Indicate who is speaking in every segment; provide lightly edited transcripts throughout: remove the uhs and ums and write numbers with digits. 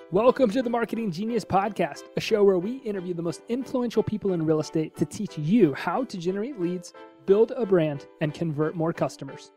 Speaker 1: Welcome to the Marketing Genius Podcast, a show where we interview the most influential people in real estate to teach you how to generate leads, build a brand, and convert more customers.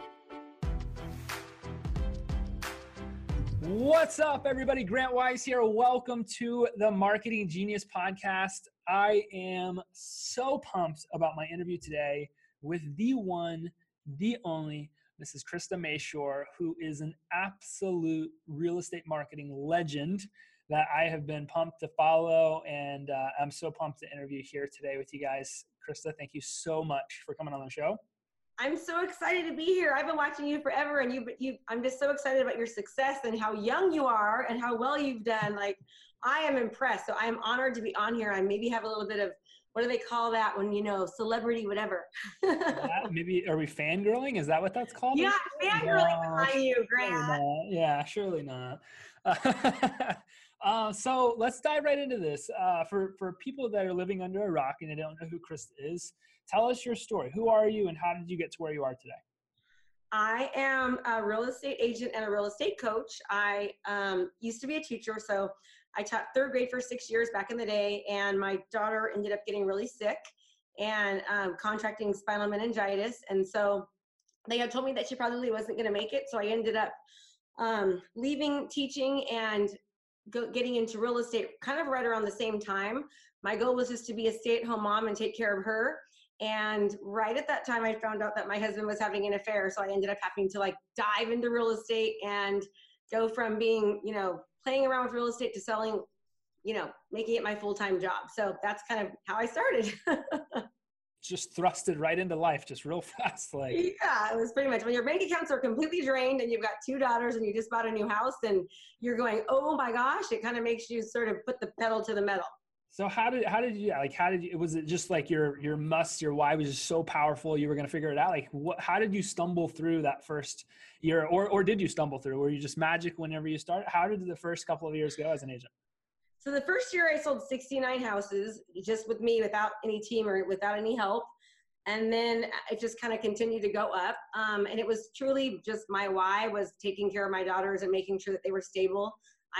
Speaker 1: What's up, everybody? Grant Wise here. Welcome to the Marketing Genius Podcast. I am so pumped about my interview today with the one, the only, Mrs. Krista Mashore, who is an absolute real estate marketing legend that I have been pumped to follow, and I'm so pumped to interview here today with you guys. Krista, thank you so much for coming on the show.
Speaker 2: I'm so excited to be here. I've been watching you forever, and I'm just so excited about your success and how young you are and how well you've done. Like, I am impressed. So I'm honored to be on here. I maybe have a little bit of, what do they call that when, celebrity, whatever.
Speaker 1: Maybe, are we fangirling? Is that what that's called?
Speaker 2: Yeah, fangirling behind you, Grant.
Speaker 1: Yeah, surely not. So let's dive right into this. For people that are living under a rock and they don't know who Krista is, tell us your story. Who are you and how did you get to where you are today?
Speaker 2: I am a real estate agent and a real estate coach. I used to be a teacher, so I taught third grade for 6 years back in the day, and my daughter ended up getting really sick and contracting spinal meningitis. And so they had told me that she probably wasn't going to make it. So I ended up leaving teaching and getting into real estate kind of right around the same time. My goal was just to be a stay-at-home mom and take care of her. And right at that time, I found out that my husband was having an affair. So I ended up having to dive into real estate and go from being, playing around with real estate to selling, making it my full-time job. So that's kind of how I started.
Speaker 1: Just thrusted right into life, just real fast.
Speaker 2: Yeah, it was pretty much when your bank accounts are completely drained and you've got 2 daughters and you just bought a new house and you're going, oh my gosh, it kind of makes you sort of put the pedal to the metal.
Speaker 1: So how did you, was it just like your why was just so powerful you were going to figure it out? How did you stumble through that first year, or did you stumble through? Were you just magic whenever you started? How did the first couple of years go as an agent?
Speaker 2: So the first year I sold 69 houses just with me, without any team or without any help. And then it just kind of continued to go up. And it was truly just my why was taking care of my daughters and making sure that they were stable.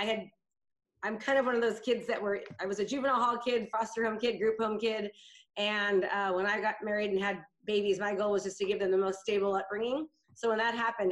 Speaker 2: I'm kind of one of those kids I was a juvenile hall kid, foster home kid, group home kid. And when I got married and had babies, my goal was just to give them the most stable upbringing. So when that happened,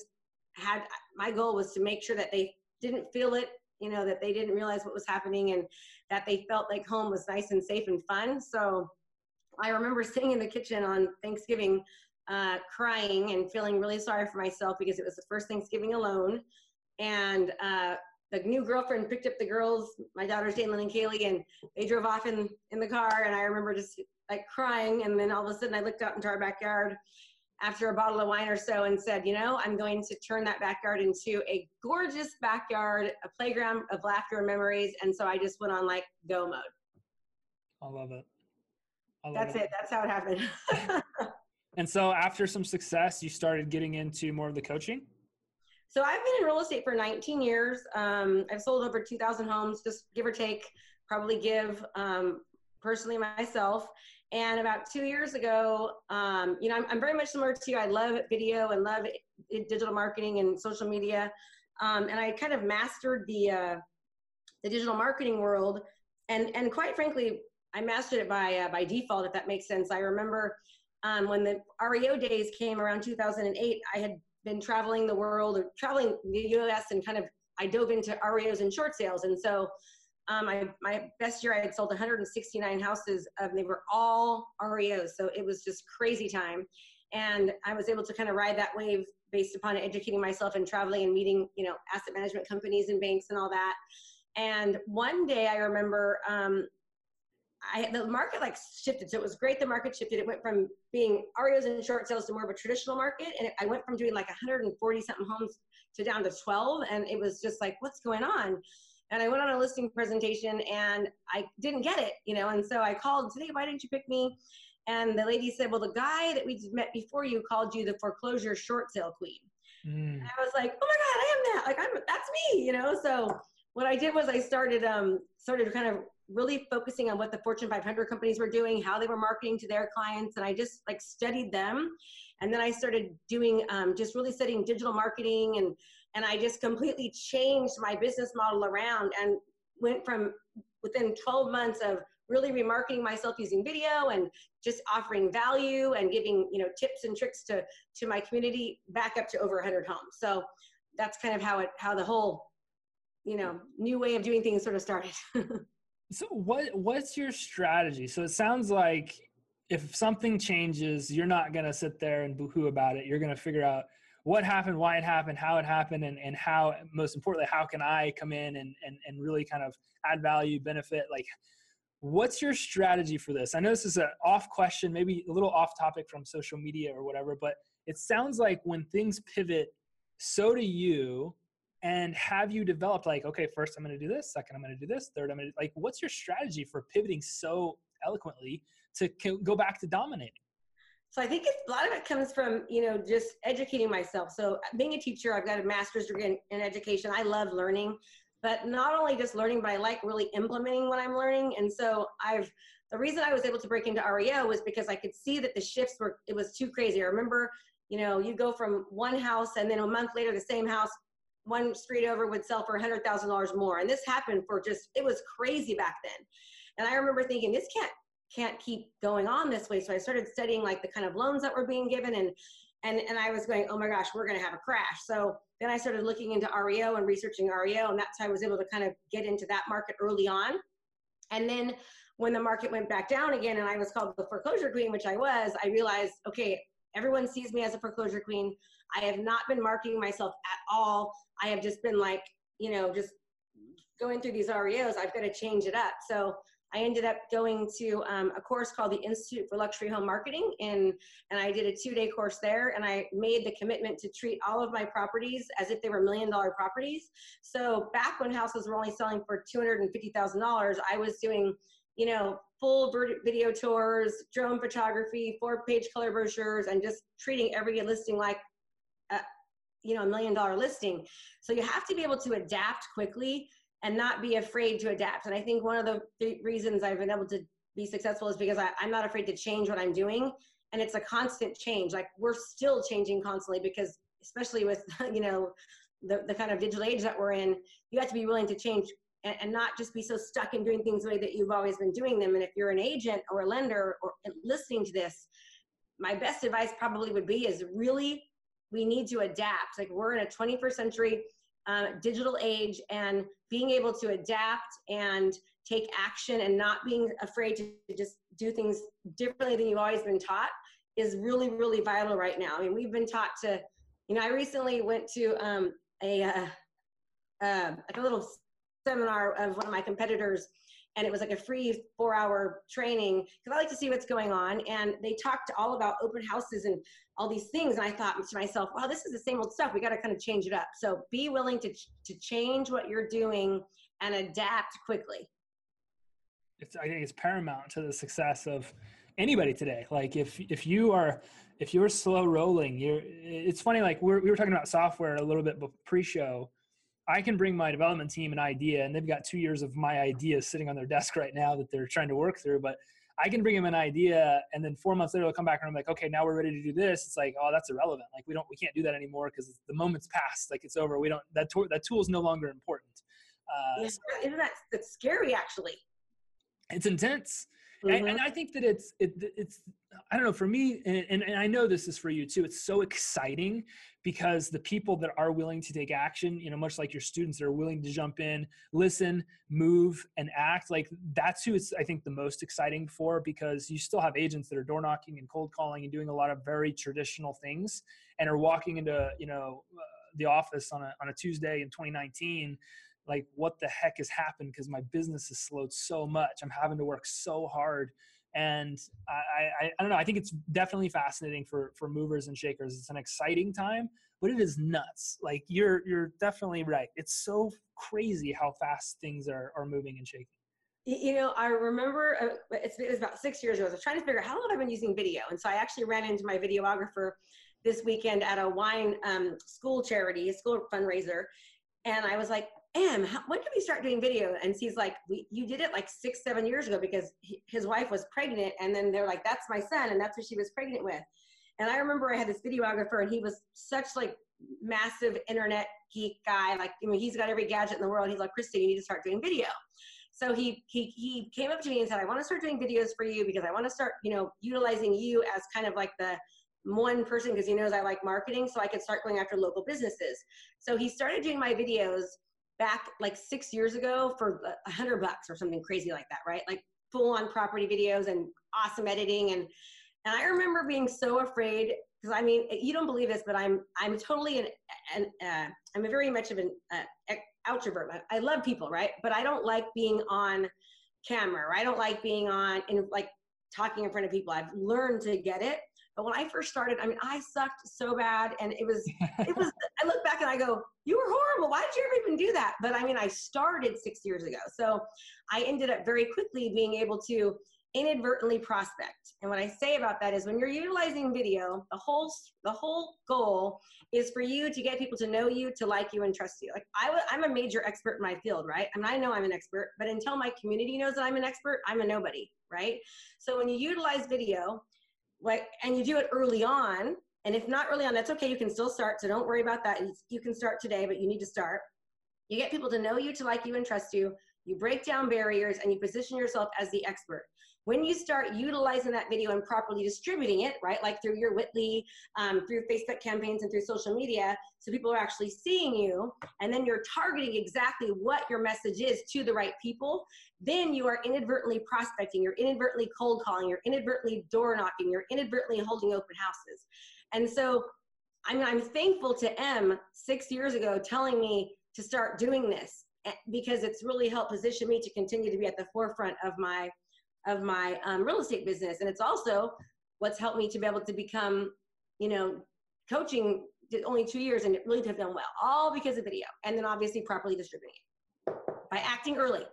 Speaker 2: my goal was to make sure that they didn't feel it, that they didn't realize what was happening and that they felt like home was nice and safe and fun. So I remember sitting in the kitchen on Thanksgiving, crying and feeling really sorry for myself because it was the first Thanksgiving alone. And the new girlfriend picked up the girls, my daughters, Jalen and Kaylee, and they drove off in the car. And I remember just crying. And then all of a sudden I looked out into our backyard after a bottle of wine or so and said, I'm going to turn that backyard into a gorgeous backyard, a playground of laughter and memories. And so I just went on go mode.
Speaker 1: I love it.
Speaker 2: That's it. That's how it happened.
Speaker 1: And so after some success, you started getting into more of the coaching?
Speaker 2: So I've been in real estate for 19 years. I've sold over 2,000 homes, just give or take, probably give personally myself. And about 2 years ago, I'm very much similar to you. I love video and love digital marketing and social media. And I kind of mastered the digital marketing world. And quite frankly, I mastered it by default, if that makes sense. I remember when the REO days came around 2008, I had been traveling the world or traveling the US and I dove into REOs and short sales. And so my best year, I had sold 169 houses. They were all REOs. So it was just crazy time. And I was able to kind of ride that wave based upon educating myself and traveling and meeting, asset management companies and banks and all that. And one day I remember, the market shifted. So it was great. The market shifted. It went from being REOs and short sales to more of a traditional market. And I went from doing 140 something homes to down to 12. And it was just what's going on? And I went on a listing presentation and I didn't get it, and so I called today, why didn't you pick me? And the lady said, well, the guy that we met before you called you the foreclosure short sale queen. And I was like, oh my God, I am that. That's me, So what I did was I started kind of really focusing on what the Fortune 500 companies were doing, how they were marketing to their clients. And I just studied them. And then I started doing, just really studying digital marketing and And I just completely changed my business model around and went from within 12 months of really remarketing myself using video and just offering value and giving, tips and tricks to my community, back up to over 100 homes. So that's kind of how the whole, new way of doing things sort of started.
Speaker 1: So what's your strategy? So it sounds like if something changes, you're not going to sit there and boo-hoo about it. You're going to figure out what happened, why it happened, how it happened, and how, most importantly, how can I come in and really kind of add value, benefit? Like, what's your strategy for this? I know this is an off question, maybe a little off topic from social media or whatever, but it sounds like when things pivot, so do you. And have you developed like, okay, first I'm going to do this, second I'm going to do this, third I'm going to, like, what's your strategy for pivoting so eloquently to go back to dominating?
Speaker 2: So I think a lot of it comes from, just educating myself. So being a teacher, I've got a master's degree in education. I love learning, but not only just learning, but I like really implementing what I'm learning. And so the reason I was able to break into REO was because I could see that the shifts it was too crazy. I remember, you go from one house and then a month later, the same house, one street over would sell for $100,000 more. And this happened it was crazy back then. And I remember thinking, this can't keep going on this way. So I started studying like the kind of loans that were being given, and I was going, oh my gosh, we're going to have a crash. So then I started looking into REO and researching REO, and that's how I was able to kind of get into that market early on. And then when the market went back down again and I was called the foreclosure queen, which I was, I realized, okay, everyone sees me as a foreclosure queen. I have not been marketing myself at all. I have just been like, just going through these REOs. I've got to change it up. So I ended up going to a course called the Institute for Luxury Home Marketing, and I did a 2-day course there, and I made the commitment to treat all of my properties as if they were $1 million properties. So back when houses were only selling for $250,000, I was doing, full video tours, drone photography, 4-page color brochures, and just treating every listing like a $1 million listing. So you have to be able to adapt quickly and not be afraid to adapt. And I think one of the reasons I've been able to be successful is because I'm not afraid to change what I'm doing. And it's a constant change. Like, we're still changing constantly, because especially with, the kind of digital age that we're in, you have to be willing to change and not just be so stuck in doing things the way that you've always been doing them. And if you're an agent or a lender or listening to this, my best advice probably would be is really, we need to adapt. Like, we're in a 21st century digital age, and being able to adapt and take action and not being afraid to just do things differently than you've always been taught is really, really vital right now. I mean, we've been taught to, I recently went to like a little seminar of one of my competitors, and it was like a free 4-hour training because I like to see what's going on. And they talked all about open houses and all these things. And I thought to myself, wow, this is the same old stuff. We got to kind of change it up. So be willing to change what you're doing and adapt quickly.
Speaker 1: I think it's paramount to the success of anybody today. Like, if you're slow rolling, it's funny. Like, we were talking about software a little bit pre-show. I can bring my development team an idea, and they've got 2 years of my ideas sitting on their desk right now that they're trying to work through. But I can bring them an idea, and then 4 months later they'll come back and I'm like, okay, now we're ready to do this. It's like, oh, that's irrelevant. Like, we can't do that anymore because the moment's passed. Like, it's over. That tool is no longer important.
Speaker 2: Isn't that's scary, actually?
Speaker 1: It's intense.
Speaker 2: Mm-hmm.
Speaker 1: And I think that it's I don't know, for me, and I know this is for you too, it's so exciting because the people that are willing to take action, much like your students that are willing to jump in, listen, move, and act, like, that's who it's, I think, the most exciting for, because you still have agents that are door knocking and cold calling and doing a lot of very traditional things and are walking into, the office on a Tuesday in 2019, like, what the heck has happened? Because my business has slowed so much. I'm having to work so hard. And I don't know. I think it's definitely fascinating for movers and shakers. It's an exciting time, but it is nuts. Like, you're definitely right. It's so crazy how fast things are moving and shaking.
Speaker 2: I remember it was about 6 years ago. I was trying to figure out how long have I been using video. And so I actually ran into my videographer this weekend at a wine school charity, a school fundraiser. And I was like, when did we start doing video? And he's like, you did it like 6-7 years ago, because his wife was pregnant. And then they're like, that's my son. And that's who she was pregnant with. And I remember I had this videographer, and he was such like massive internet geek guy. Like, I mean, he's got every gadget in the world. He's like, Krista, you need to start doing video. So he came up to me and said, I want to start doing videos for you because I want to start, you know, utilizing you as kind of like the one person, because he knows I like marketing, so I could start going after local businesses. So he started doing my videos back like 6 years ago for $100 or something crazy like that, right? Like full on property videos and awesome editing. And I remember being so afraid, because I mean, you don't believe this, but I'm totally I'm a very much of an outrovert. I love people, right? But I don't like being on camera, or I don't like being like talking in front of people. I've learned to get it. But when I first started, I mean, I sucked so bad, and it was, I look back and I go, you were horrible. Why did you ever even do that? But I mean, I started 6 years ago. So I ended up very quickly being able to inadvertently prospect. And what I say about that is when you're utilizing video, the whole goal is for you to get people to know you, to like you, and trust you. Like I'm a major expert in my field, right? I mean, I know I'm an expert, but until my community knows that I'm an expert, I'm a nobody, right? So when you utilize video, like, and you do it early on, and if not early on, that's okay. You can still start. So don't worry about that. You can start today, but you need to start. You get people to know you, to like you, and trust you. You break down barriers, and you position yourself as the expert. When you start utilizing that video and properly distributing it, right, like through your Whitley, through Facebook campaigns and through social media, so people are actually seeing you, and then you're targeting exactly what your message is to the right people, then you are inadvertently prospecting, you're inadvertently cold calling, you're inadvertently door knocking, you're inadvertently holding open houses. And so, I mean, I'm thankful to M 6 years ago telling me to start doing this, because it's really helped position me to continue to be at the forefront of my real estate business. And it's also what's helped me to be able to become, you know, coaching only 2 years, and it really have done well, all because of video. And then obviously properly distributing it by acting early.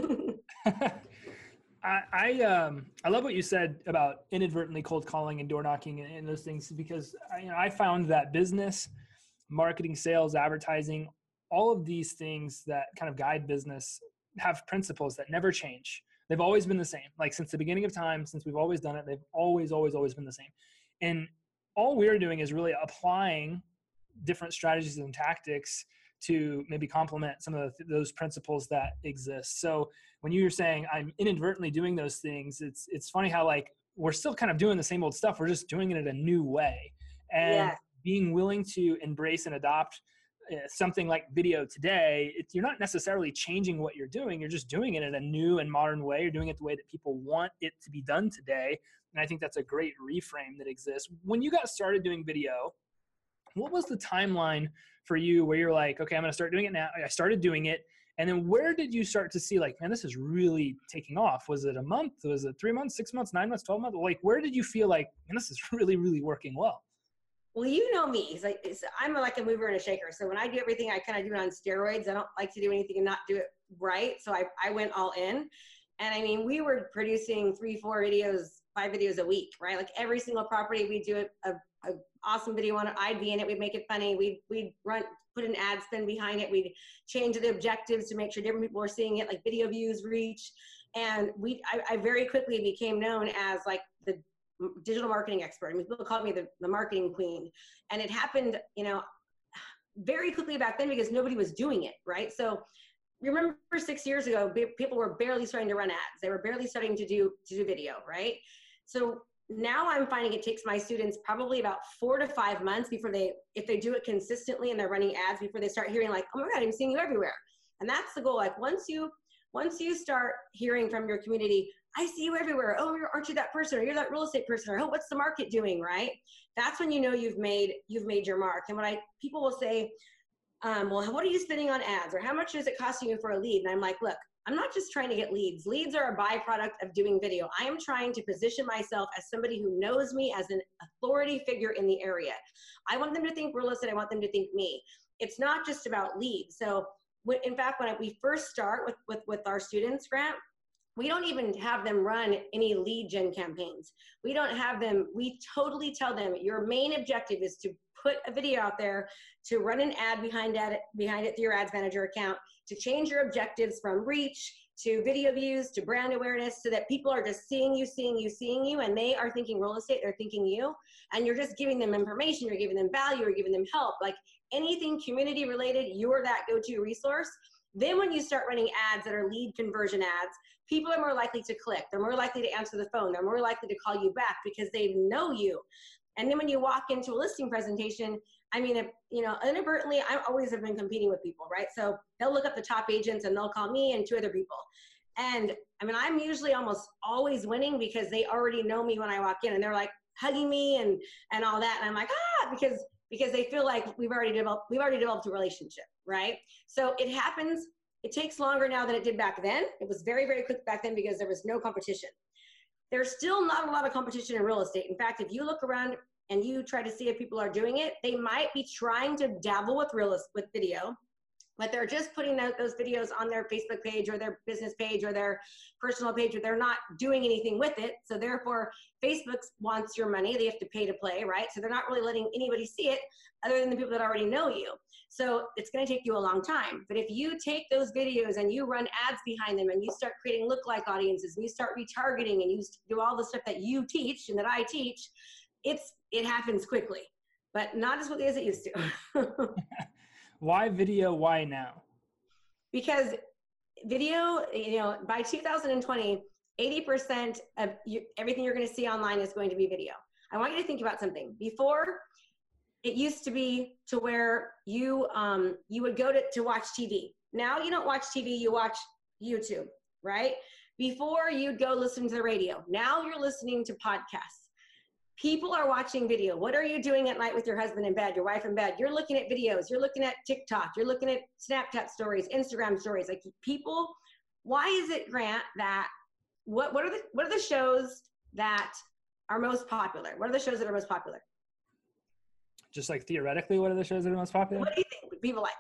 Speaker 1: I love what you said about inadvertently cold calling and door knocking and those things, because I found that business, marketing, sales, advertising, all of these things that kind of guide business have principles that never change. They've always been the same. Like since the beginning of time, since we've always done it, they've always been the same. And all we're doing is really applying different strategies and tactics to maybe complement some of those principles that exist. So when you're saying I'm inadvertently doing those things, it's funny how like we're still kind of doing the same old stuff. We're just doing it in a new way. And being willing to embrace and adopt something like video today, you're not necessarily changing what you're doing. You're just doing it in a new and modern way. You're doing it the way that people want it to be done today. And I think that's a great reframe that exists. When you got started doing video, what was the timeline for you where you're like, okay, I'm going to start doing it now? I started doing it. And then where did you start to see like, man, this is really taking off? Was it a month? Was it 3 months, 6 months, 9 months, 12 months? Like, where did you feel like, man, this is really, really working well?
Speaker 2: Well, you know me. I'm like a mover and a shaker. So when I do everything, I kind of do it on steroids. I don't like to do anything and not do it right. So I went all in. And I mean, we were producing 3, 4 videos, 5 videos a week, right? Like every single property, we do a awesome video on it. I'd be in it. We'd make it funny. We'd put an ad spin behind it. We'd change the objectives to make sure different people were seeing it, like video views, reach. And I very quickly became known as like the digital marketing expert. I mean, people called me the marketing queen. And it happened, very quickly back then because nobody was doing it, right? So you remember 6 years ago, people were barely starting to run ads. They were barely starting to do video, right? So now I'm finding it takes my students probably about 4 to 5 months before if they do it consistently and they're running ads, before they start hearing like, oh my God, I'm seeing you everywhere. And that's the goal. Like once you start hearing from your community, I see you everywhere. Oh, aren't you that person? Or you're that real estate person? Or oh, what's the market doing, right? That's when you know you've made your mark. And when people will say, well, what are you spending on ads? Or how much is it costing you for a lead? And I'm like, look, I'm not just trying to get leads. Leads are a byproduct of doing video. I am trying to position myself as somebody who knows me as an authority figure in the area. I want them to think real estate. I want them to think me. It's not just about leads. So in fact, when we first start with our students, Grant, we don't even have them run any lead gen campaigns. We totally tell them your main objective is to put a video out there, to run an ad behind it through your ads manager account, to change your objectives from reach to video views to brand awareness, so that people are just seeing you, and they are thinking real estate, they're thinking you, and you're just giving them information, you're giving them value, you're giving them help. Like anything community related, you're that go-to resource. Then when you start running ads that are lead conversion ads, people are more likely to click. They're more likely to answer the phone. They're more likely to call you back because they know you. And then when you walk into a listing presentation, I mean, if, you know, inadvertently, I always have been competing with people, right? So they'll look up the top agents and they'll call me and 2 other people. And I mean, I'm usually almost always winning because they already know me when I walk in and they're like hugging me and all that. And I'm like, because they feel like we've already developed a relationship, right? So it happens. It takes longer now than it did back then. It was very, very quick back then because there was no competition. There's still not a lot of competition in real estate. In fact, if you look around and you try to see if people are doing it, they might be trying to dabble with video, but they're just putting out those videos on their Facebook page or their business page or their personal page, but they're not doing anything with it. So therefore, Facebook wants your money. They have to pay to play, right? So they're not really letting anybody see it other than the people that already know you. So it's going to take you a long time. But if you take those videos and you run ads behind them and you start creating lookalike audiences and you start retargeting and you do all the stuff that you teach and that I teach, it happens quickly, but not as quickly as it used to.
Speaker 1: Why video? Why now?
Speaker 2: Because video, you know, by 2020, 80% of everything you're going to see online is going to be video. I want you to think about something. Before, it used to be to where you would go to watch TV. Now you don't watch TV, you watch YouTube, right? Before, you'd go listen to the radio. Now you're listening to podcasts. People are watching video. What are you doing at night with your husband in bed, your wife in bed? You're looking at videos. You're looking at TikTok. You're looking at Snapchat stories, Instagram stories. Like people, why is it, Grant, that what are the shows that are most popular? What are the shows that are most popular?
Speaker 1: Just like theoretically, what are the shows that are most popular?
Speaker 2: What do you think people like?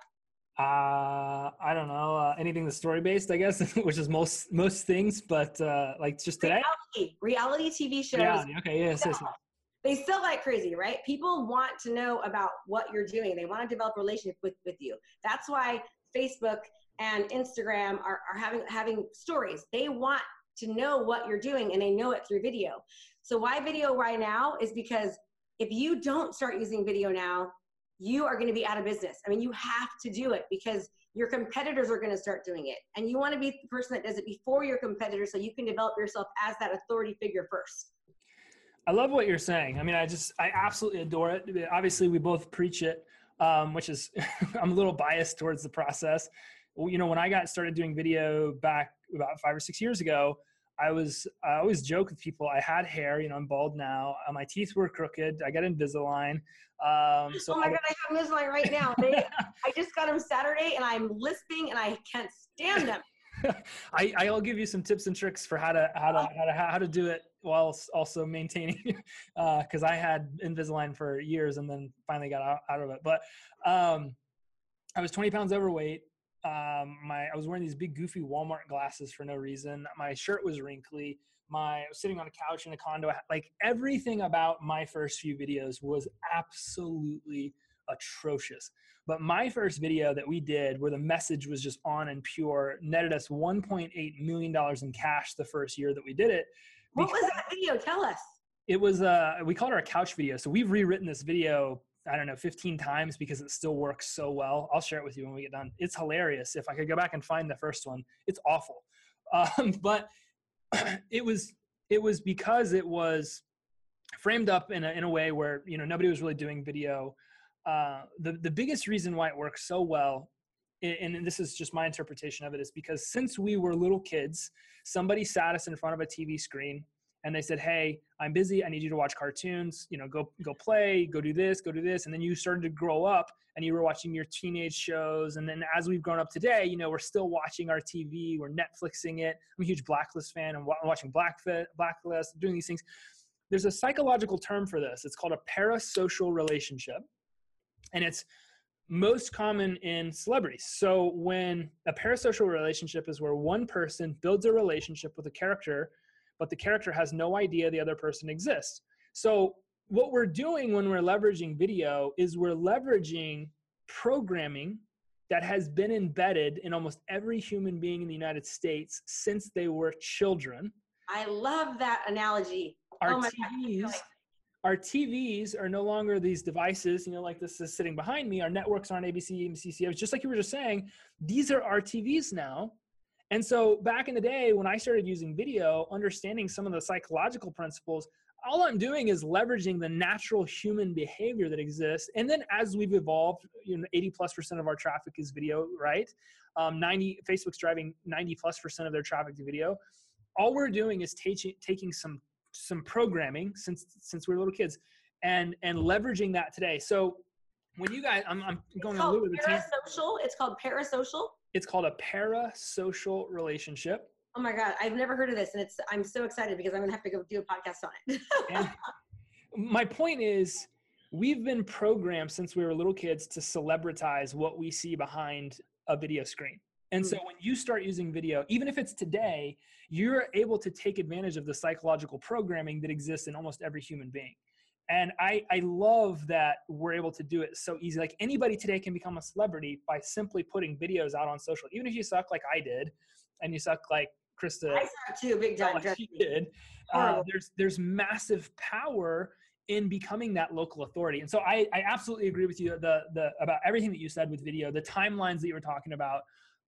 Speaker 1: I don't know. Anything that's story based, I guess, which is most things, but like just today.
Speaker 2: Reality TV shows.
Speaker 1: Reality. Okay. Yes.
Speaker 2: They sell like crazy, right? People want to know about what you're doing. They want to develop a relationship with you. That's why Facebook and Instagram are having stories. They want to know what you're doing and they know it through video. So why video right now is because if you don't start using video now, you are going to be out of business. I mean, you have to do it because your competitors are going to start doing it. And you want to be the person that does it before your competitors so you can develop yourself as that authority figure first.
Speaker 1: I love what you're saying. I mean, I absolutely adore it. Obviously, we both preach it, which is, I'm a little biased towards the process. You know, when I got started doing video back about 5 or 6 years ago, I always joke with people, I had hair, you know, I'm bald now. My teeth were crooked. I got Invisalign. So
Speaker 2: oh my God, I have Invisalign right now. I just got them Saturday and I'm lisping and I can't stand them.
Speaker 1: I'll give you some tips and tricks for how to do it while also maintaining, because I had Invisalign for years and then finally got out of it. But I was 20 pounds overweight. I was wearing these big goofy Walmart glasses for no reason. My shirt was wrinkly. I was sitting on a couch in a condo. Like everything about my first few videos was absolutely atrocious. But my first video that we did where the message was just on and pure netted us $1.8 million in cash the first year that we did it.
Speaker 2: What was that video? Tell us.
Speaker 1: It was, we called it our couch video. So we've rewritten this video, I don't know, 15 times because it still works so well. I'll share it with you when we get done. It's hilarious. If I could go back and find the first one, it's awful. But it was because it was framed up in a way where, you know, nobody was really doing video. The biggest reason why it works so well, and this is just my interpretation of it, is because since we were little kids, somebody sat us in front of a TV screen and they said, hey, I'm busy. I need you to watch cartoons, you know, go play, go do this. And then you started to grow up and you were watching your teenage shows. And then as we've grown up today, you know, we're still watching our TV, we're Netflixing it. I'm a huge Blacklist fan. I'm watching Blacklist, doing these things. There's a psychological term for this. It's called a parasocial relationship. And it's most common in celebrities. So when a parasocial relationship is where one person builds a relationship with a character, but the character has no idea the other person exists. So what we're doing when we're leveraging video is we're leveraging programming that has been embedded in almost every human being in the United States since they were children.
Speaker 2: I love that analogy.
Speaker 1: our TVs are no longer these devices, like this is sitting behind me. Our networks aren't ABC, NBC, CBS, just like you were just saying. These are our TVs now. And so back in the day when I started using video, understanding some of the psychological principles, all I'm doing is leveraging the natural human behavior that exists. And then as we've evolved, 80+% of our traffic is video, right? Facebook's driving 90+% of their traffic to video. All we're doing is taking some programming since we were little kids and leveraging that today. So when you guys, I'm going on a little bit of
Speaker 2: parasocial. It's called parasocial.
Speaker 1: It's called a parasocial relationship.
Speaker 2: Oh my God, I've never heard of this, and I'm so excited because I'm gonna have to go do a podcast on it.
Speaker 1: And my point is, we've been programmed since we were little kids to celebritize what we see behind a video screen. And so when you start using video, even if it's today, you're able to take advantage of the psychological programming that exists in almost every human being. And I love that we're able to do it so easy. Like anybody today can become a celebrity by simply putting videos out on social. Even if you suck like I did, and you suck like Krista.
Speaker 2: I suck too, big time.
Speaker 1: Like she did. There's massive power in becoming that local authority. And so I absolutely agree with you about everything that you said with video, the timelines that you were talking about.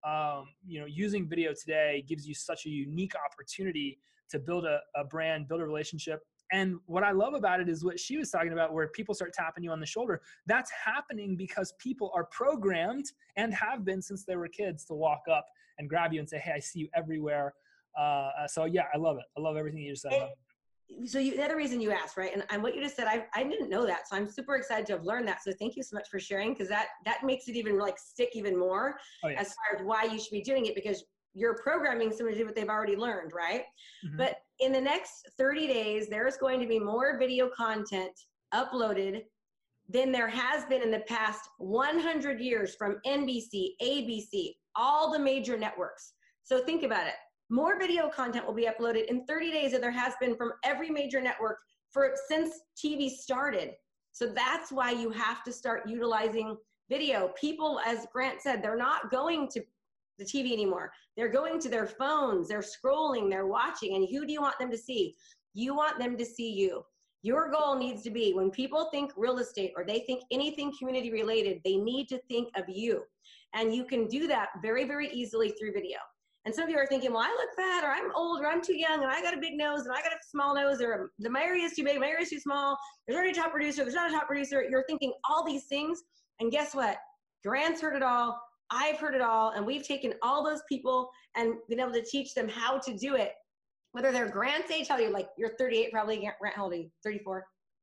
Speaker 1: Using video today gives you such a unique opportunity to build a brand, build a relationship. And what I love about it is what she was talking about, where people start tapping you on the shoulder. That's happening because people are programmed and have been since they were kids to walk up and grab you and say, hey, I see you everywhere. So yeah, I love it. I love everything you just said.
Speaker 2: So the other reason you asked, right? And what you just said, I didn't know that. So I'm super excited to have learned that. So thank you so much for sharing, because that makes it even like stick even more as far as why you should be doing it, because you're programming someone to do what they've already learned, right? Mm-hmm. But in the next 30 days, there's going to be more video content uploaded than there has been in the past 100 years from NBC, ABC, all the major networks. So think about it. More video content will be uploaded in 30 days than there has been from every major network since TV started. So that's why you have to start utilizing video. People, as Grant said, they're not going to the TV anymore. They're going to their phones, they're scrolling, they're watching. And who do you want them to see? You want them to see you. Your goal needs to be, when people think real estate or they think anything community related, they need to think of you. And you can do that very, very easily through video. And some of you are thinking, well, I look fat, or I'm old, or I'm too young, and I got a big nose, and I got a small nose, or my area is too big, my area is too small, there's already a top producer, there's not a top producer. You're thinking all these things, and guess what? Grant's heard it all, I've heard it all, and we've taken all those people and been able to teach them how to do it. Whether they're Grant's age, how you like, you're 38 probably, Grant, how old are you? 34?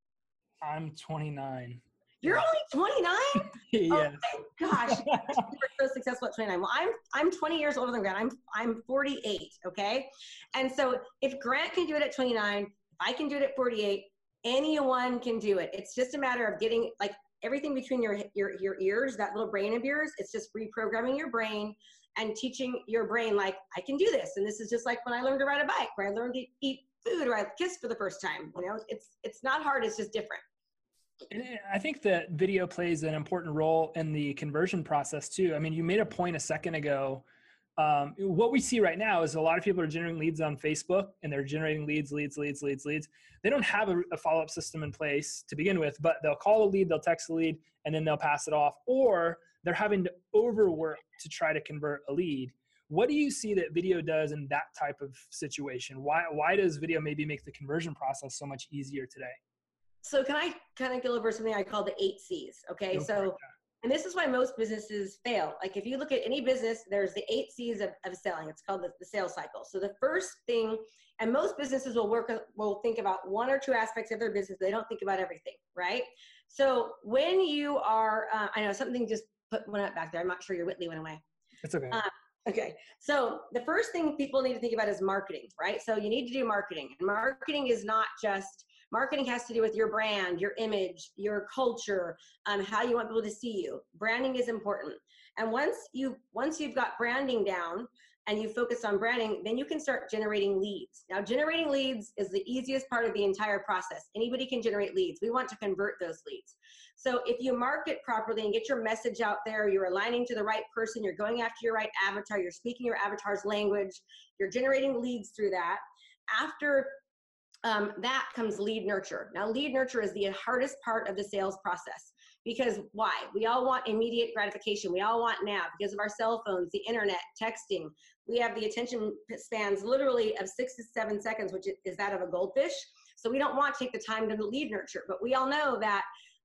Speaker 1: I'm 29.
Speaker 2: You're only 29?
Speaker 1: Yes.
Speaker 2: Oh my gosh, you were so successful at 29. Well, I'm 20 years older than Grant. I'm 48. Okay, and so if Grant can do it at 29, if I can do it at 48, anyone can do it. It's just a matter of getting like everything between your ears, that little brain of yours. It's just reprogramming your brain and teaching your brain like, I can do this. And this is just like when I learned to ride a bike, where I learned to eat food, or I kissed for the first time. It's not hard. It's just different.
Speaker 1: And I think that video plays an important role in the conversion process too. I mean, you made a point a second ago. What we see right now is a lot of people are generating leads on Facebook, and they're generating leads. They don't have a follow-up system in place to begin with, but they'll call a lead, they'll text the lead, and then they'll pass it off, or they're having to overwork to try to convert a lead. What do you see that video does in that type of situation? Why does video maybe make the conversion process so much easier today?
Speaker 2: So can I kind of go over something I call the 8 C's? Okay. And this is why most businesses fail. Like if you look at any business, there's the 8 C's of selling. It's called the sales cycle. So the first thing, and most businesses will think about 1 or 2 aspects of their business. They don't think about everything, right? So when you are, I know something just went up back there. I'm not sure your Whitley went away.
Speaker 1: It's okay.
Speaker 2: Okay. So the first thing people need to think about is marketing, right? So you need to do marketing. And marketing is not just, marketing has to do with your brand, your image, your culture, how you want people to see you. Branding is important. And once you've got branding down and you focus on branding, then you can start generating leads. Now, generating leads is the easiest part of the entire process. Anybody can generate leads. We want to convert those leads. So if you market properly and get your message out there, you're aligning to the right person, you're going after your right avatar, you're speaking your avatar's language, you're generating leads through that. After that comes lead nurture. Now, lead nurture is the hardest part of the sales process. Because why? We all want immediate gratification. We all want now because of our cell phones, the internet, texting. We have the attention spans literally of 6 to 7 seconds, which is that of a goldfish. So we don't want to take the time to lead nurture. But we all know that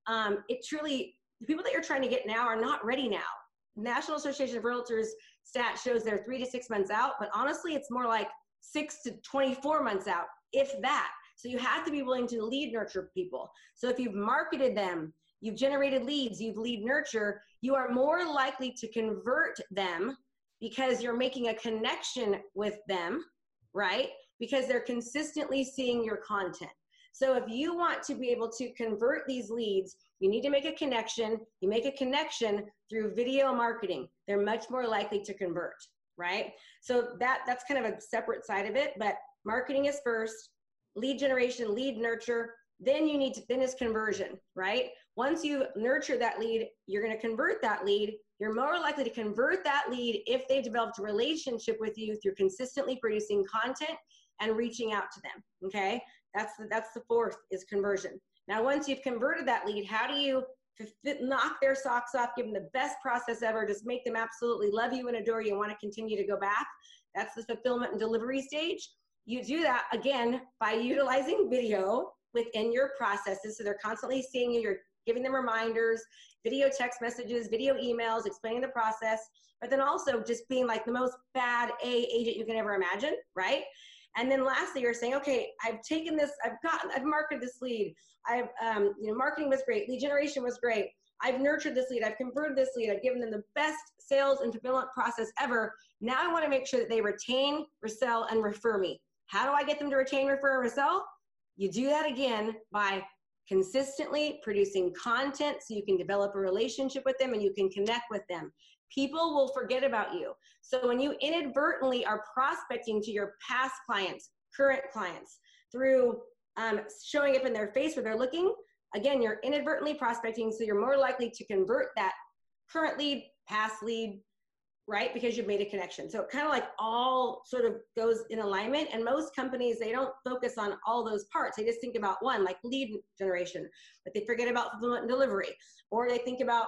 Speaker 2: it truly, the people that you're trying to get now are not ready now. National Association of Realtors stat shows they're 3 to 6 months out, but honestly, it's more like 6 to 24 months out, if that. So you have to be willing to lead nurture people. So if you've marketed them, you've generated leads, you've lead nurture, you are more likely to convert them because you're making a connection with them, right? Because they're consistently seeing your content. So if you want to be able to convert these leads, you need to make a connection. You make a connection through video marketing. They're much more likely to convert, right? So that's kind of a separate side of it, but marketing is first, lead generation, lead nurture, then is conversion, right? Once you nurture that lead, you're going to convert that lead. You're more likely to convert that lead if they developed a relationship with you through consistently producing content and reaching out to them, okay? That's the fourth, is conversion. Now, once you've converted that lead, how do you knock their socks off, give them the best process ever, just make them absolutely love you and adore you and want to continue to go back? That's the fulfillment and delivery stage. You do that, again, by utilizing video within your processes. So they're constantly seeing you, you're giving them reminders, video text messages, video emails, explaining the process, but then also just being like the most bad A agent you can ever imagine, right? And then lastly, you're saying, okay, I've taken this, I've marketed this lead. Marketing was great. Lead generation was great. I've nurtured this lead. I've converted this lead. I've given them the best sales and fulfillment process ever. Now I want to make sure that they retain, resell, and refer me. How do I get them to retain, refer, and resell? You do that again by consistently producing content so you can develop a relationship with them and you can connect with them. People will forget about you. So when you inadvertently are prospecting to your past clients, current clients, through showing up in their face where they're looking, again, you're inadvertently prospecting, so you're more likely to convert that current lead, past lead, right? Because you've made a connection. So it kind of like all sort of goes in alignment. And most companies, they don't focus on all those parts. They just think about one, like lead generation, but they forget about fulfillment and delivery. Or they think about,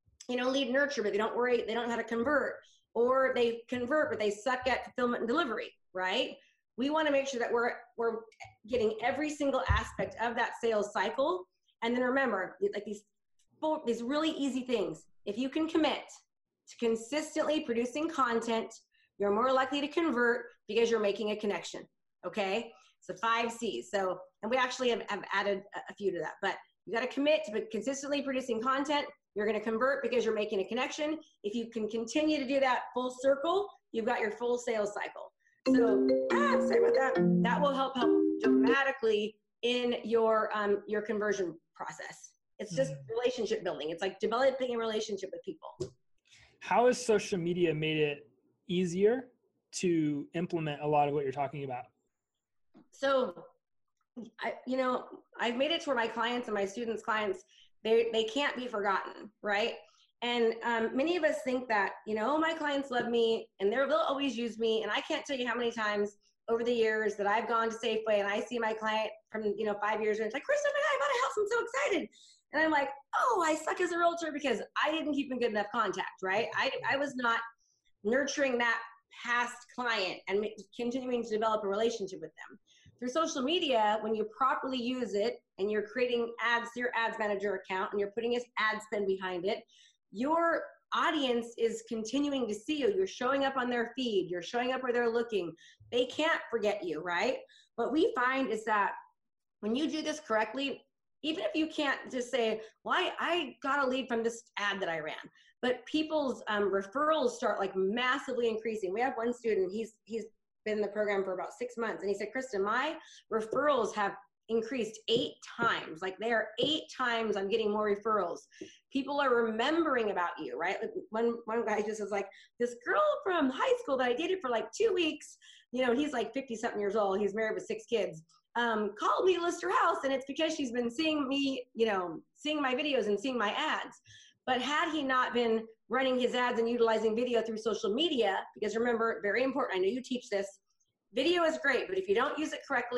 Speaker 2: lead nurture, but they don't know how to convert. Or they convert, but they suck at fulfillment and delivery, right? We want to make sure that we're getting every single aspect of that sales cycle. And then remember, like these really easy things. If you can commit to consistently producing content, you're more likely to convert because you're making a connection, okay? So 5 C's. So, and we actually have added a few to that, but you got to commit to consistently producing content. You're going to convert because you're making a connection. If you can continue to do that full circle, you've got your full sales cycle. So, sorry about that. That will help dramatically in your conversion process. It's just relationship building. It's like developing a relationship with people.
Speaker 1: How has social media made it easier to implement a lot of what you're talking about?
Speaker 2: So, I've made it to where my clients and my students' clients, they can't be forgotten, right? And many of us think that, my clients love me and they'll always use me. And I can't tell you how many times over the years that I've gone to Safeway and I see my client from, 5 years and it's like, Kristen, I bought a house. I'm so excited. And I'm like, oh, I suck as a realtor because I didn't keep in good enough contact, right? I was not nurturing that past client and continuing to develop a relationship with them. Through social media, when you properly use it and you're creating ads to your ads manager account and you're putting ad spend behind it, your audience is continuing to see you. You're showing up on their feed. You're showing up where they're looking. They can't forget you, right? What we find is that when you do this correctly, even if you can't just say, well, I got a lead from this ad that I ran, but people's referrals start like massively increasing. We have one student, he's been in the program for about 6 months, and he said, Kristen, my referrals have increased 8 times. Like they are 8 times I'm getting more referrals. People are remembering about you, right? One guy just was like, this girl from high school that I dated for like 2 weeks, he's like 50-something years old. He's married with 6 kids. Called me to list her house, and it's because she's been seeing me, seeing my videos and seeing my ads. But had he not been running his ads and utilizing video through social media, because remember, very important, I know you teach this, video is great, but if you don't use it correctly,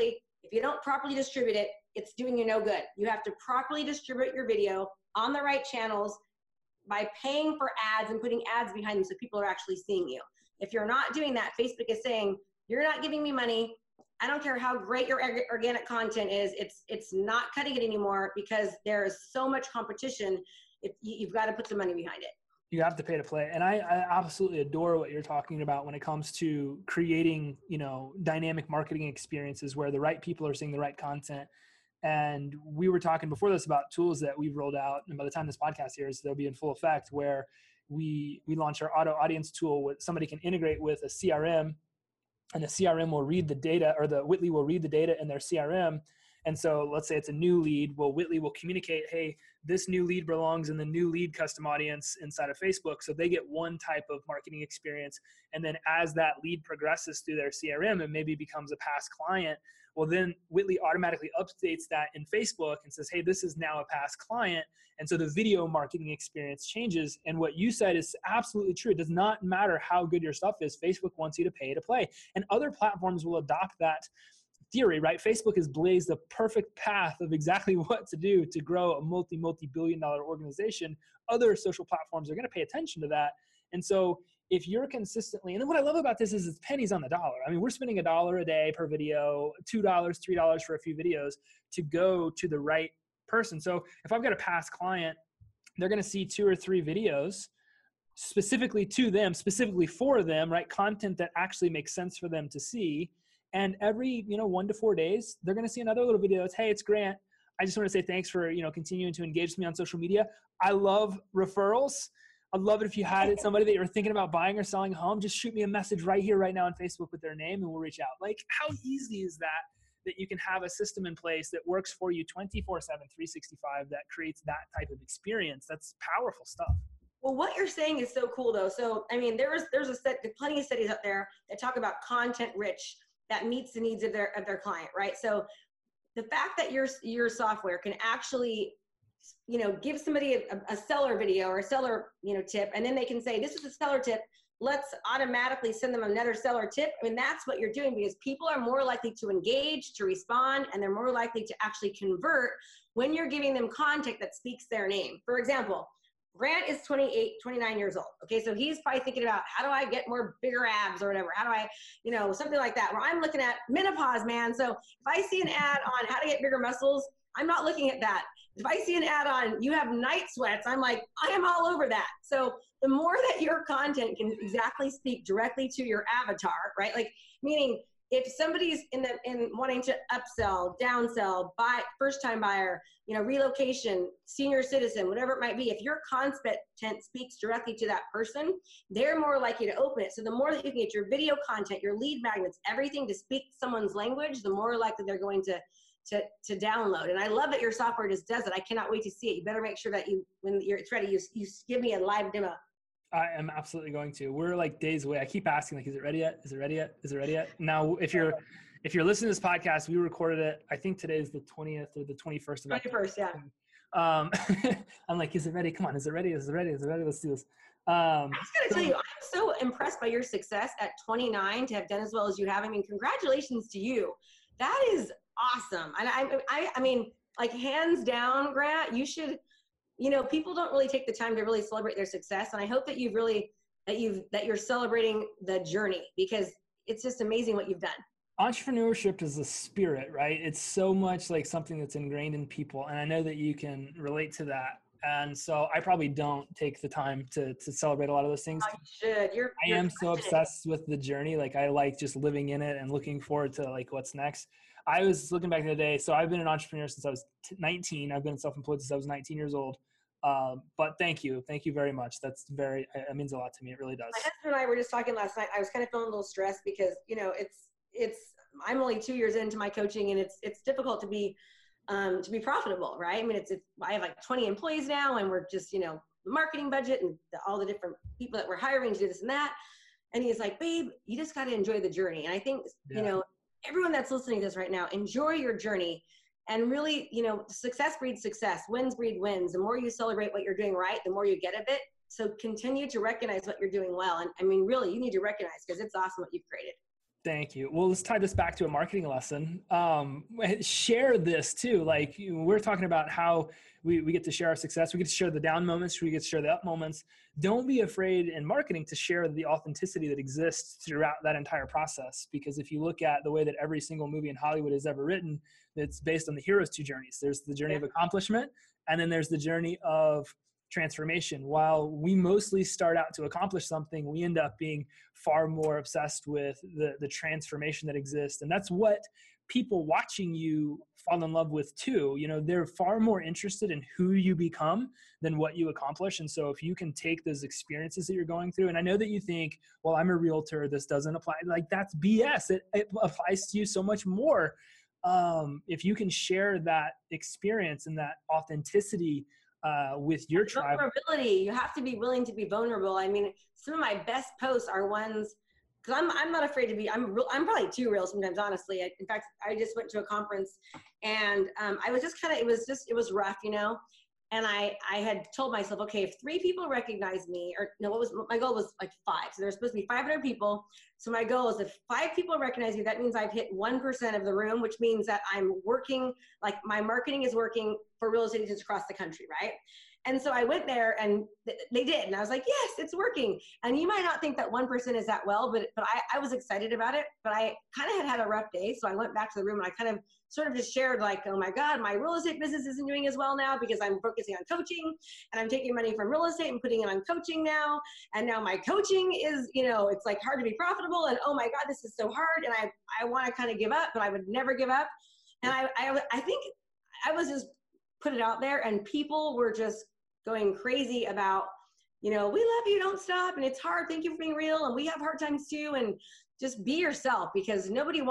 Speaker 2: If you don't properly distribute it, it's doing you no good. You have to properly distribute your video on the right channels by paying for ads and putting ads behind them so people are actually seeing you. If you're not doing that, Facebook is saying, you're not giving me money. I don't care how great your organic content is. It's not cutting it anymore because there is so much competition. You've got to put some money behind it.
Speaker 1: You have to pay to play. And I absolutely adore what you're talking about when it comes to creating, dynamic marketing experiences where the right people are seeing the right content. And we were talking before this about tools that we've rolled out. And by the time this podcast airs, they'll be in full effect, where we launch our auto audience tool with somebody can integrate with a CRM, and the CRM will read the data, or the Whitley will read the data in their CRM. And so let's say it's a new lead. Well, Whitley will communicate, hey, this new lead belongs in the new lead custom audience inside of Facebook. So they get one type of marketing experience. And then as that lead progresses through their CRM and maybe becomes a past client, well, then Whitley automatically updates that in Facebook and says, hey, this is now a past client. And so the video marketing experience changes. And what you said is absolutely true. It does not matter how good your stuff is. Facebook wants you to pay to play. And other platforms will adopt that theory, right? Facebook has blazed the perfect path of exactly what to do to grow a multi-billion-dollar organization. Other social platforms are going to pay attention to that. And so if you're consistently, and then what I love about this is it's pennies on the dollar. I mean, we're spending $1 a day per video, $2, $3 for a few videos to go to the right person. So if I've got a past client, they're going to see 2 or 3 videos specifically to them, specifically for them, right? Content that actually makes sense for them to see. And every, 1 to 4 days, they're going to see another little video. It's, hey, it's Grant. I just want to say thanks for, continuing to engage with me on social media. I love referrals. I'd love it if you had somebody that you're thinking about buying or selling a home, just shoot me a message right here, right now on Facebook with their name and we'll reach out. Like, how easy is that you can have a system in place that works for you 24/7, 365, that creates that type of experience? That's powerful stuff.
Speaker 2: Well, what you're saying is so cool though. So, I mean, there's plenty of studies out there that talk about content rich that meets the needs of their client, right? So the fact that your software can actually, give somebody a seller video or a seller, tip, and then they can say, this is a seller tip, let's automatically send them another seller tip. I mean, that's what you're doing, because people are more likely to engage, to respond, and they're more likely to actually convert when you're giving them content that speaks their name. For example, Grant is 28, 29 years old. Okay. So he's probably thinking about, how do I get more bigger abs or whatever? How do I, something like that, where I'm looking at menopause, man. So if I see an ad on how to get bigger muscles, I'm not looking at that. If I see an ad on you have night sweats, I'm like, I am all over that. So the more that your content can exactly speak directly to your avatar, right? Like, meaning if somebody's in wanting to upsell, downsell, buy, first time buyer, relocation, senior citizen, whatever it might be, if your content speaks directly to that person, they're more likely to open it. So the more that you can get your video content, your lead magnets, everything to speak someone's language, the more likely they're going to download. And I love that your software just does it. I cannot wait to see it. You better make sure that when it's ready, you give me a live demo.
Speaker 1: I am absolutely going to. We're like days away. I keep asking, like, is it ready yet? Is it ready yet? Is it ready yet? Now, if you're listening to this podcast, we recorded it. I think today is the 20th or the 21st.
Speaker 2: 21st, yeah.
Speaker 1: I'm like, is it ready? Come on. Is it ready? Is it ready? Is it ready? Let's do this.
Speaker 2: I was going to tell you, I'm so impressed by your success at 29 to have done as well as you have. I mean, congratulations to you. That is awesome. And I mean, like, hands down, Grant, you should, people don't really take the time to really celebrate their success. And I hope that you're celebrating the journey, because it's just amazing what you've done.
Speaker 1: Entrepreneurship is a spirit, right? It's so much like something that's ingrained in people. And I know that you can relate to that. And so I probably don't take the time to celebrate a lot of those things.
Speaker 2: Oh, you should.
Speaker 1: I am so obsessed with the journey. Like, I like just living in it and looking forward to like what's next. I was looking back in the day. So I've been an entrepreneur since I was 19. I've been self-employed since I was 19 years old. But thank you very much. It means a lot to me. It really does.
Speaker 2: My husband and I were just talking last night. I was kind of feeling a little stressed because, I'm only 2 years into my coaching, and it's difficult to be profitable, right? I mean, I have like 20 employees now, and we're just, the marketing budget and all the different people that we're hiring to do this and that. And he's like, babe, you just got to enjoy the journey. And I think, everyone that's listening to this right now, enjoy your journey. And really, success breeds success, wins breed wins. The more you celebrate what you're doing right, the more you get of it. So continue to recognize what you're doing well. And I mean, really, you need to recognize, because it's awesome what you've created.
Speaker 1: Thank you. Well, let's tie this back to a marketing lesson. Share this too. Like we're talking about how we get to share our success. We get to share the down moments. We get to share the up moments. Don't be afraid in marketing to share the authenticity that exists throughout that entire process. Because if you look at the way that every single movie in Hollywood is ever written, it's based on the hero's two journeys. There's the journey of accomplishment, and then there's the journey of transformation. While we mostly start out to accomplish something, we end up being far more obsessed with the transformation that exists. And that's what people watching you fall in love with too. You know, they're far more interested in who you become than what you accomplish. And so if you can take those experiences that you're going through, and I know that you think, well, I'm a realtor, this doesn't apply. Like that's BS. It applies to you so much more. If you can share that experience and that authenticity with your tribe.
Speaker 2: Vulnerability. You have to be willing to be vulnerable. I mean, some of my best posts are ones, because I'm not afraid to be, I'm probably too real sometimes, honestly. In fact, I just went to a conference and I was just kind of, it was rough, you know? And I had told myself, okay, if 3 people recognize me, or no, my goal was like 5. So there's supposed to be 500 people. So my goal is if 5 people recognize me, that means I've hit 1% of the room, which means that I'm working, like my marketing is working for real estate agents across the country, right? And so I went there and they did. And I was like, yes, it's working. And you might not think that 1% is that well, but I was excited about it. But I kind of had a rough day. So I went back to the room and I kind of sort of just shared like, oh my God, my real estate business isn't doing as well now because I'm focusing on coaching and I'm taking money from real estate and putting it on coaching now. And now my coaching is, you know, it's like hard to be profitable. And oh my God, this is so hard. And I want to kind of give up, but I would never give up. And I think I was just put it out there and people were just going crazy about, you know, we love you, don't stop, and it's hard, thank you for being real, and we have hard times too, and just be yourself, because no one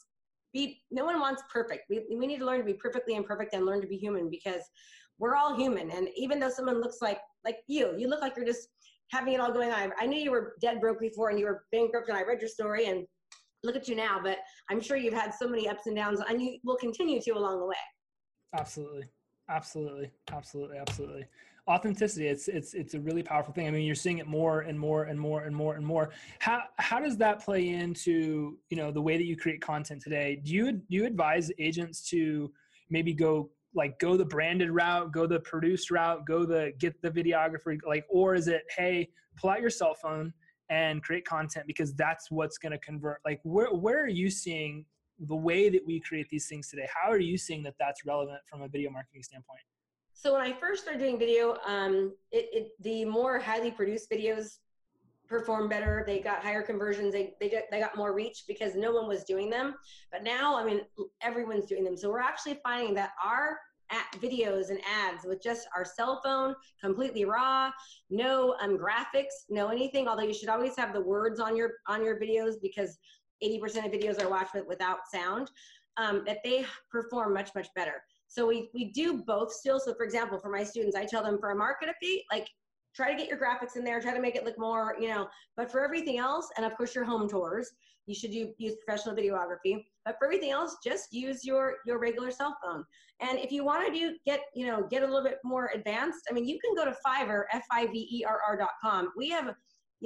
Speaker 2: wants perfect. We need to learn to be perfectly imperfect and learn to be human, because we're all human. And even though someone looks like you look like you're just having it all going on. I knew you were dead broke before and you were bankrupt, and I read your story and look at you now, but I'm sure you've had so many ups and downs, and you will continue to along the way.
Speaker 1: Absolutely. Authenticity. It's a really powerful thing. I mean, you're seeing it more and more and more and more and more. How does that play into, you know, the way that you create content today? Do you advise agents to maybe go the branded route, go the produced route, get the videographer, or is it, hey, pull out your cell phone and create content because that's what's going to convert? Like where are you seeing the way that we create these things today? How are you seeing that that's relevant from a video marketing standpoint?
Speaker 2: So when I first started doing video, the more highly produced videos performed better. They got higher conversions. They got more reach because no one was doing them. But now, I mean, everyone's doing them. So we're actually finding that our videos and ads with just our cell phone, completely raw, no graphics, no anything. Although you should always have the words on your videos, because 80% of videos are watched without sound, that they perform much, much better. So we do both still. So for example, for my students, I tell them for a market fee, like try to get your graphics in there, try to make it look more, you know, but for everything else, and of course your home tours, you should use professional videography, but for everything else, just use your regular cell phone. And if you want to get a little bit more advanced, I mean, you can go to Fiverr, FIVERR.com. We have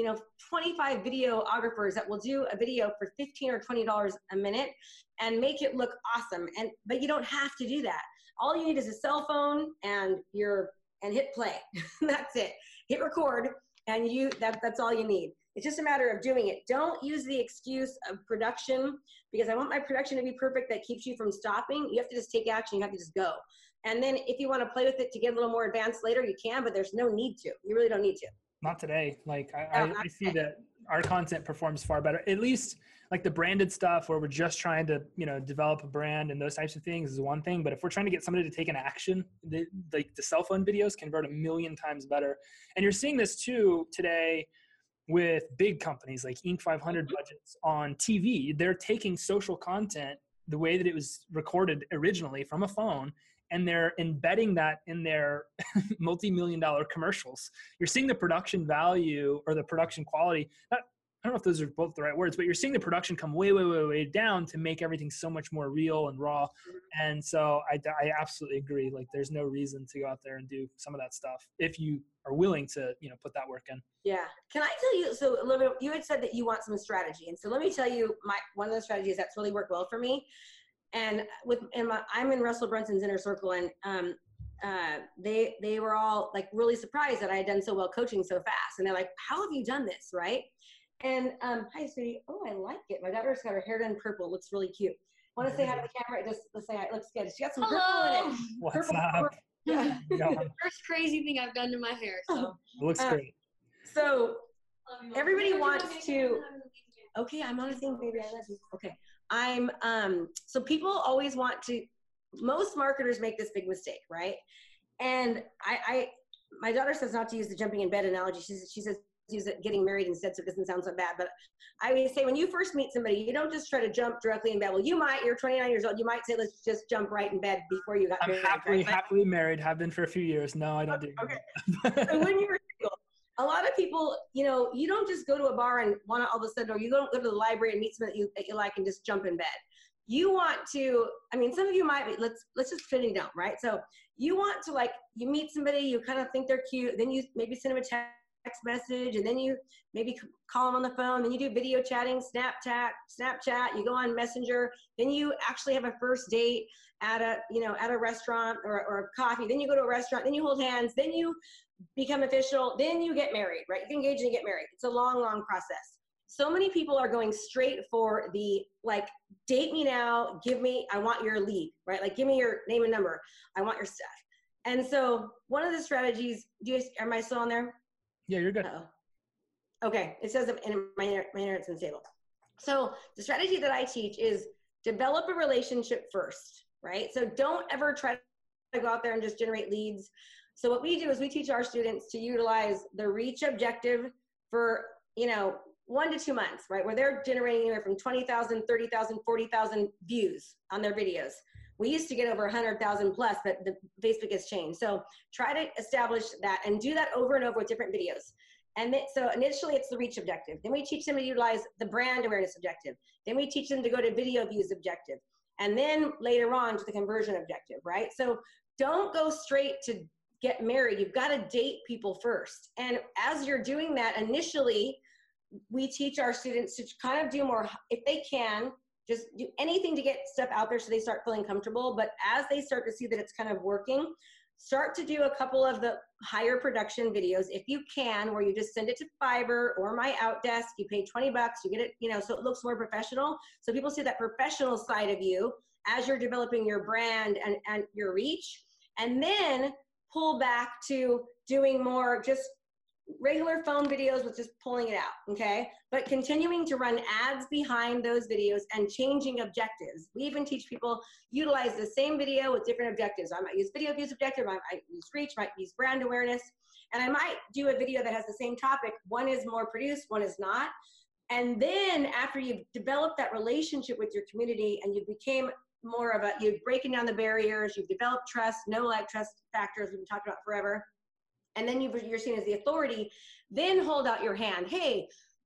Speaker 2: 25 videographers that will do a video for $15 or $20 a minute and make it look awesome. But you don't have to do that. All you need is a cell phone and hit play. That's it. Hit record, and that's all you need. It's just a matter of doing it. Don't use the excuse of production, because I want my production to be perfect. That keeps you from stopping. You have to just take action. You have to just go. And then if you want to play with it to get a little more advanced later, you can, but there's no need to. You really don't need to.
Speaker 1: Not today. Like I see that our content performs far better. At least like the branded stuff where we're just trying to, develop a brand and those types of things is one thing. But if we're trying to get somebody to take an action, the cell phone videos convert 1,000,000 times better. And you're seeing this too today with big companies like Inc. 500 budgets on TV. They're taking social content the way that it was recorded originally from a phone, and they're embedding that in their multi-million-dollar commercials. You're seeing the production value or the production quality. I don't know if those are both the right words, but you're seeing the production come way, way, way, way down to make everything so much more real and raw. And so I absolutely agree. Like there's no reason to go out there and do some of that stuff if you are willing to, put that work in.
Speaker 2: Yeah. Can I tell you, so Olivia, you had said that you want some strategy. And so let me tell you one of the strategies that's really worked well for me. And I'm in Russell Brunson's inner circle, and they were all like really surprised that I had done so well coaching so fast. And they're like, how have you done this? Right. And hi, sweetie. Oh, I like it. My daughter's got her hair done purple. It looks really cute. Want to say hi to the camera? Just say hi. It looks good. She got some purple in it.
Speaker 1: What's
Speaker 2: purple,
Speaker 1: up?
Speaker 2: Yeah.
Speaker 3: First crazy thing I've done to my hair. So
Speaker 1: It looks great.
Speaker 2: So everybody wants to. Okay, I'm on a thing, baby. I love you. Okay, I'm. So people always want to. Most marketers make this big mistake, right? And my daughter says not to use the jumping in bed analogy. She says use it getting married instead, so it doesn't sound so bad. But I would say when you first meet somebody, you don't just try to jump directly in bed. Well, you're 29 years old. You might say, let's just jump right in bed before you got married.
Speaker 1: I'm happily married, have been for a few years. No, I don't do
Speaker 2: that. So when you're single, a lot of people, you don't just go to a bar and want to all of a sudden, or you don't go to the library and meet somebody that you like and just jump in bed. You want to, some of you might be, let's just finish down, right? So you want to you meet somebody, you kind of think they're cute, then you maybe send them a text message, and then you maybe call them on the phone, then you do video chatting, Snapchat, you go on Messenger, then you actually have a first date at a restaurant or a coffee, then you go to a restaurant, then you hold hands, then you become official, then you get married, right? You engage and get married. It's a long, long process. So many people are going straight for the date me now, I want your lead, right? Give me your name and number. I want your stuff. And so one of the strategies, am I still on there?
Speaker 1: Yeah, you're good.
Speaker 2: Uh-oh. Okay, it says my internet's unstable. So the strategy that I teach is develop a relationship first, right? So don't ever try to go out there and just generate leads. So what we do is we teach our students to utilize the reach objective for, 1 to 2 months, right? Where they're generating anywhere from 20,000, 30,000, 40,000 views on their videos. We used to get over 100,000 plus, but the Facebook has changed. So try to establish that and do that over and over with different videos. And so initially it's the reach objective. Then we teach them to utilize the brand awareness objective. Then we teach them to go to video views objective. And then later on to the conversion objective, right? So don't go straight to get married. You've got to date people first. And as you're doing that, initially, we teach our students to kind of do more, if they can, just do anything to get stuff out there so they start feeling comfortable. But as they start to see that it's kind of working, start to do a couple of the higher production videos, if you can, where you just send it to Fiverr or My Outdesk, you pay $20, you get it, so it looks more professional. So people see that professional side of you as you're developing your brand and your reach. And then pull back to doing more just regular phone videos with just pulling it out, okay? But continuing to run ads behind those videos and changing objectives. We even teach people utilize the same video with different objectives. I might use video views objective, I might use reach, might use brand awareness, and I might do a video that has the same topic. One is more produced, one is not. And then after you've developed that relationship with your community and you became more of you've breaking down the barriers, you've developed trust, trust factors we've been talking about forever, and then you're seen as the authority, then hold out your hand. Hey,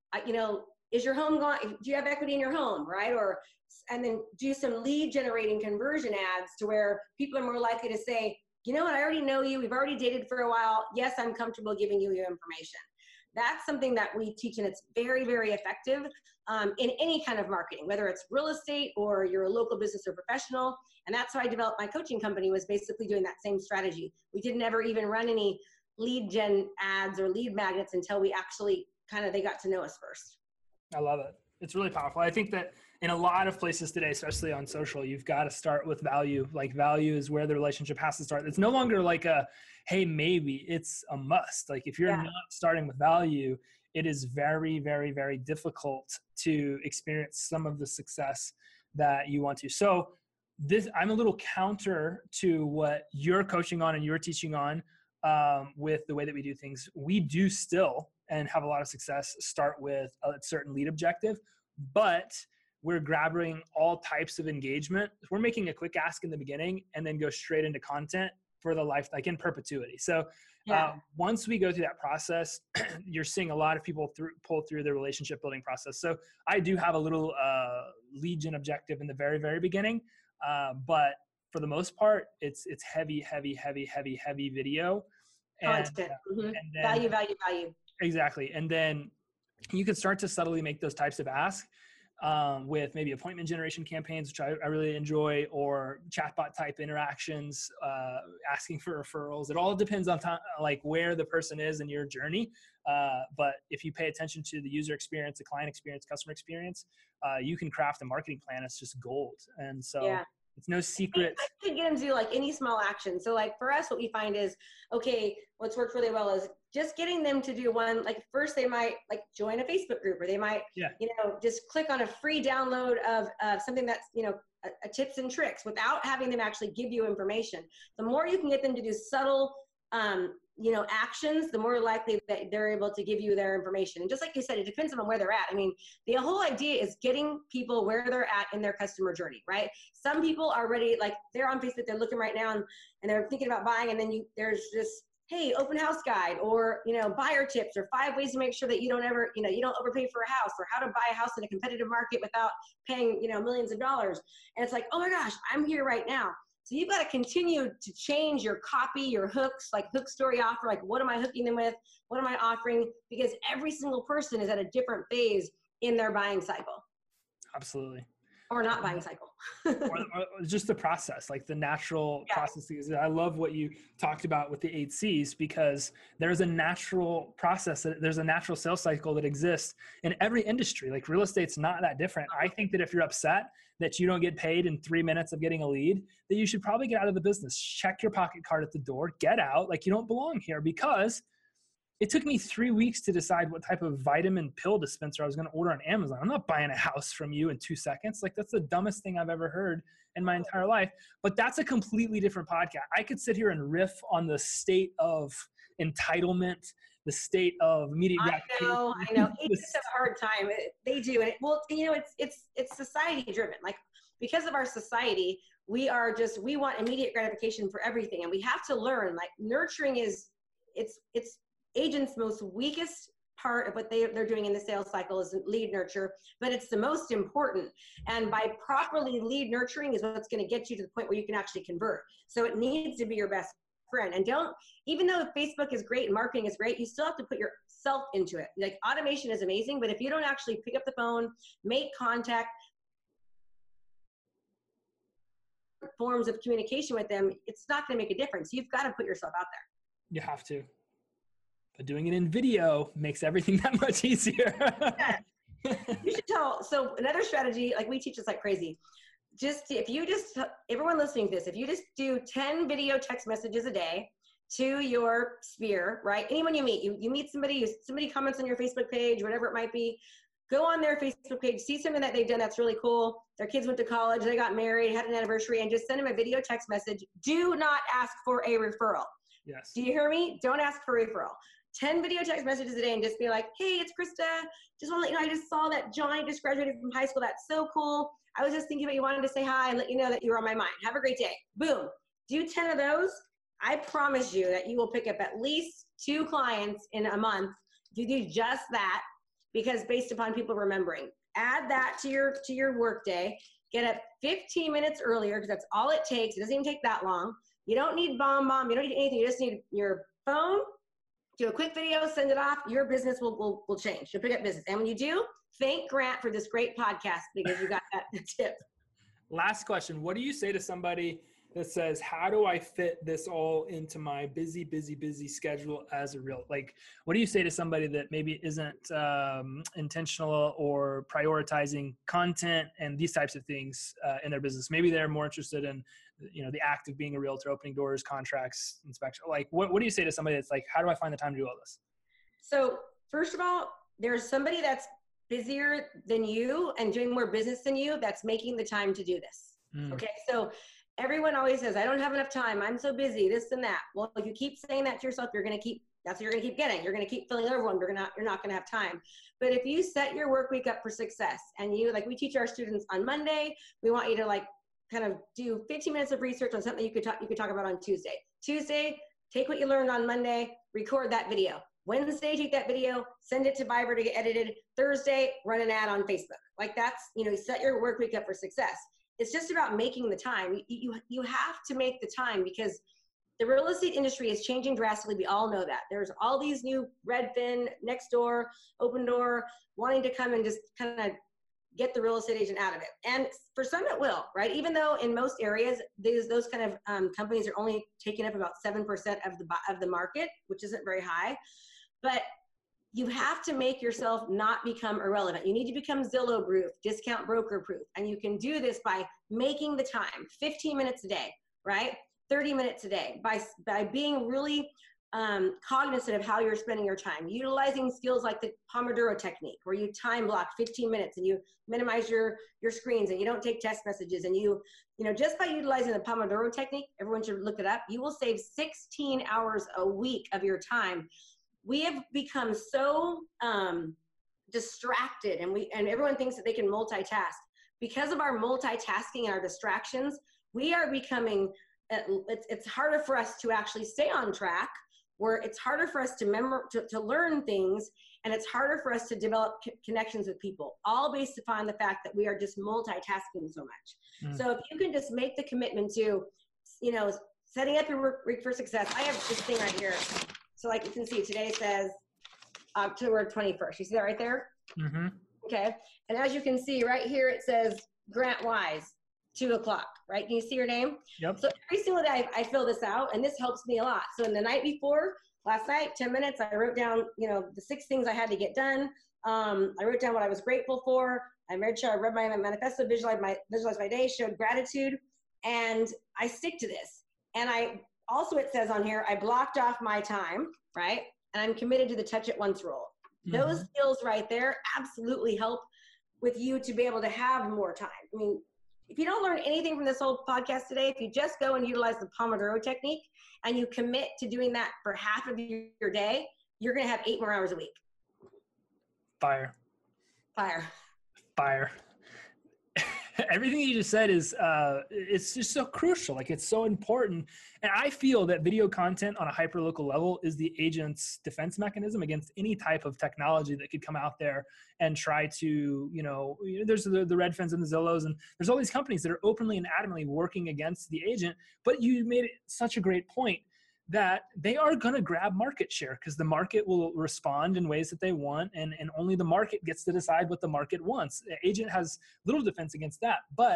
Speaker 2: is your home going, do you have equity in your home, right? And then do some lead generating conversion ads to where people are more likely to say, you know what, I already know you, we've already dated for a while. Yes, I'm comfortable giving you your information. That's something that we teach, and it's very, very effective in any kind of marketing, whether it's real estate or you're a local business or professional. And that's how I developed my coaching company, was basically doing that same strategy. We didn't ever even run any lead gen ads or lead magnets until we actually they got to know us first.
Speaker 1: I love it. It's really powerful. I think that in a lot of places today, especially on social, you've got to start with value. Value is where the relationship has to start. It's no longer a, hey, maybe. It's a must. If you're not starting with value, it is very, very, very difficult to experience some of the success that you want to. So I'm a little counter to what you're coaching on and you're teaching on with the way that we do things. We do still, and have a lot of success, start with a certain lead objective, but we're grabbing all types of engagement. We're making a quick ask in the beginning and then go straight into content for the life, in perpetuity. So once we go through that process, you're seeing a lot of people pull through the relationship building process. So I do have a little lead gen objective in the very, very beginning. But for the most part, it's heavy, heavy, heavy, heavy, heavy video. And,
Speaker 2: Content.
Speaker 1: and then,
Speaker 2: Value.
Speaker 1: Exactly. And then you can start to subtly make those types of asks with maybe appointment generation campaigns, which I really enjoy, or chatbot type interactions, asking for referrals. It all depends on like where the person is in your journey. But if you pay attention to the user experience, the client experience, customer experience, you can craft a marketing plan. It's just gold. And so it's no secret.
Speaker 2: I could get them to do like any small action. So like for us, what we find is, okay, what's worked really well is just getting them to do one, like first they might like join a Facebook group, or they might, just click on a free download of something that's, a tips and tricks without having them actually give you information. The more you can get them to do subtle, actions, the more likely that they're able to give you their information. And just like you said, it depends on where they're at. I mean, the whole idea is getting people where they're at in their customer journey, right? Some people are ready, like they're on Facebook, they're looking right now and they're thinking about buying, and then there's just, hey, open house guide, or, buyer tips, or 5 ways to make sure that you don't ever, you don't overpay for a house, or how to buy a house in a competitive market without paying, millions of dollars. And it's like, oh my gosh, I'm here right now. So you've got to continue to change your copy, your hooks, like hook, story, offer, like what am I hooking them with? What am I offering? Because every single person is at a different phase in their buying cycle.
Speaker 1: Absolutely.
Speaker 2: Or not buying cycle.
Speaker 1: or just the process, like the natural processes. I love what you talked about with the 8 C's, because there's a natural process, there's a natural sales cycle that exists in every industry. Like real estate's not that different. I think that if you're upset that you don't get paid in 3 minutes of getting a lead, that you should probably get out of the business. Check your pocket card at the door, get out, like you don't belong here. Because it took me 3 weeks to decide what type of vitamin pill dispenser I was going to order on Amazon. I'm not buying a house from you in 2 seconds. Like that's the dumbest thing I've ever heard in my entire life. But that's a completely different podcast. I could sit here and riff on the state of entitlement, the state of immediate gratification.
Speaker 2: I know. Agents have a hard time. They do. And it's society driven. Like because of our society, we want immediate gratification for everything. And we have to learn, like nurturing is, it's agents' most weakest part of what they're doing in the sales cycle is lead nurture, but it's the most important. And by properly lead nurturing is what's going to get you to the point where you can actually convert. So it needs to be your best friend. And even though Facebook is great and marketing is great, you still have to put yourself into it. Like automation is amazing, but if you don't actually pick up the phone, make contact, forms of communication with them, it's not going to make a difference. You've got to put yourself out there.
Speaker 1: You have to. But doing it in video makes everything that much easier.
Speaker 2: You should tell. So another strategy, like we teach this like crazy. Everyone listening to this, if you just do 10 video text messages a day to your sphere, right? Anyone you meet, you meet somebody comments on your Facebook page, whatever it might be, go on their Facebook page, see something that they've done that's really cool. Their kids went to college, they got married, had an anniversary, and just send them a video text message. Do not ask for a referral.
Speaker 1: Yes.
Speaker 2: Do you hear me? Don't ask for a referral. 10 video text messages a day and just be like, hey, it's Krista. Just want to let you know, I just saw that Johnny just graduated from high school. That's so cool. I was just thinking about you, wanted to say hi and let you know that you were on my mind. Have a great day. Boom. Do 10 of those. I promise you that you will pick up at least 2 clients in a month if you do just that, because based upon people remembering. Add that to your work day. Get up 15 minutes earlier, because that's all it takes. It doesn't even take that long. You don't need bomb. You don't need anything. You just need your phone. Do a quick video, send it off. Your business will change. You'll pick up business. And when you do, thank Grant for this great podcast, because you got that tip.
Speaker 1: Last question. What do you say to somebody that says, how do I fit this all into my busy schedule as a real, like, what do you say to somebody that maybe isn't intentional or prioritizing content and these types of things in their business? Maybe they're more interested in, the act of being a realtor, opening doors, contracts, inspection. Like, what do you say to somebody that's like, how do I find the time to do all this?
Speaker 2: So first of all, there's somebody that's busier than you and doing more business than you that's making the time to do this. Okay. So everyone always says, I don't have enough time. I'm so busy, this and that. Well, if you keep saying that to yourself, that's what you're going to keep getting. You're going to keep filling overwhelmed. You're not going to have time. But if you set your work week up for success, and we teach our students on Monday, we want you to kind of do 15 minutes of research on something you could talk about on Tuesday. Tuesday, take what you learned on Monday, record that video. Wednesday, take that video, send it to Fiverr to get edited. Thursday, run an ad on Facebook. Like that's, set your work week up for success. It's just about making the time. You have to make the time, because the real estate industry is changing drastically. We all know that. There's all these new Redfin, Nextdoor, Opendoor, wanting to come and just kind of get the real estate agent out of it. And for some it will, right? Even though in most areas, those kind of companies are only taking up about 7% of the market, which isn't very high. But you have to make yourself not become irrelevant. You need to become Zillow proof, discount broker proof. And you can do this by making the time, 15 minutes a day, right? 30 minutes a day, by being really cognizant of how you're spending your time, utilizing skills like the Pomodoro technique, where you time block 15 minutes and you minimize your screens and you don't take text messages, and you know, just by utilizing the Pomodoro technique, everyone should look it up, you will save 16 hours a week of your time. We have become so distracted, and everyone thinks that they can multitask. Because of our multitasking and our distractions, we are becoming, it's harder for us to actually stay on track, where it's harder for us to learn things, and it's harder for us to develop connections with people, all based upon the fact that we are just multitasking so much. So if you can just make the commitment to, you know, setting up your week for success. I have this thing right here. So like you can see, today says October 21st. You see that right there? Mm-hmm. Okay. And as you can see right here, it says Grant Wise, 2 o'clock, right? Can you see your name? Yep. So every single day I fill this out, and this helps me a lot. So in the night before, last night, 10 minutes, I wrote down, you know, the 6 things I had to get done. I wrote down what I was grateful for. I made sure I read my manifesto, visualized my day, showed gratitude, and I stick to this. And also, it says on here, I blocked off my time, right? And I'm committed to the touch it once rule. Mm-hmm. Those skills right there absolutely help with you to be able to have more time. I mean, if you don't learn anything from this whole podcast today, if you just go and utilize the Pomodoro technique and you commit to doing that for half of your day, you're going to have 8 more hours a week.
Speaker 1: Fire. Everything you just said is, it's just so crucial. Like, it's so important. And I feel that video content on a hyperlocal level is the agent's defense mechanism against any type of technology that could come out there and try to, you know, there's the Redfins and the Zillows, and there's all these companies that are openly and adamantly working against the agent. But you made such a great point that they are going to grab market share because the market will respond in ways that they want, and only the market gets to decide what the market wants. The agent has little defense against that, but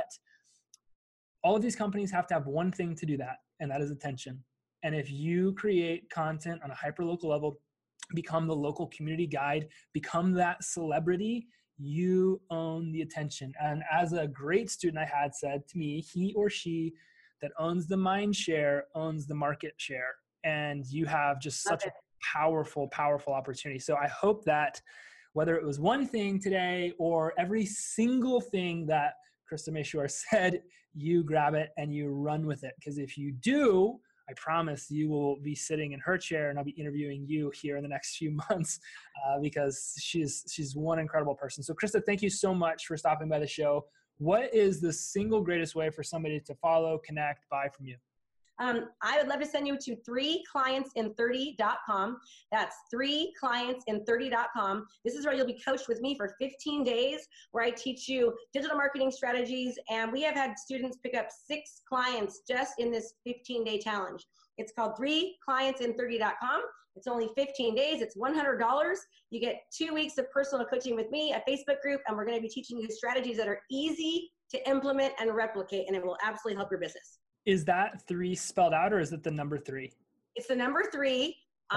Speaker 1: all of these companies have to have one thing to do that, and that is attention. And if you create content on a hyperlocal level, become the local community guide, become that celebrity, you own the attention. And as a great student I had said to me, he or she that owns the mind share owns the market share. And you have just such a powerful, powerful opportunity. So I hope that whether it was one thing today or every single thing that Krista Mashore said, you grab it and you run with it. Because if you do, I promise you will be sitting in her chair, and I'll be interviewing you here in the next few months because she's one incredible person. So Krista, thank you so much for stopping by the show. What is the single greatest way for somebody to follow, connect, buy from you?
Speaker 2: I would love to send you to 3clientsin30.com. That's 3clientsin30.com. This is where you'll be coached with me for 15 days, where I teach you digital marketing strategies. And we have had students pick up 6 clients just in this 15-day challenge. It's called 3clientsin30.com. It's only 15 days. It's $100. You get 2 weeks of personal coaching with me, a Facebook group, and we're going to be teaching you strategies that are easy to implement and replicate, and it will absolutely help your business.
Speaker 1: Is that 3 spelled out, or is it the number 3?
Speaker 2: It's the number 3,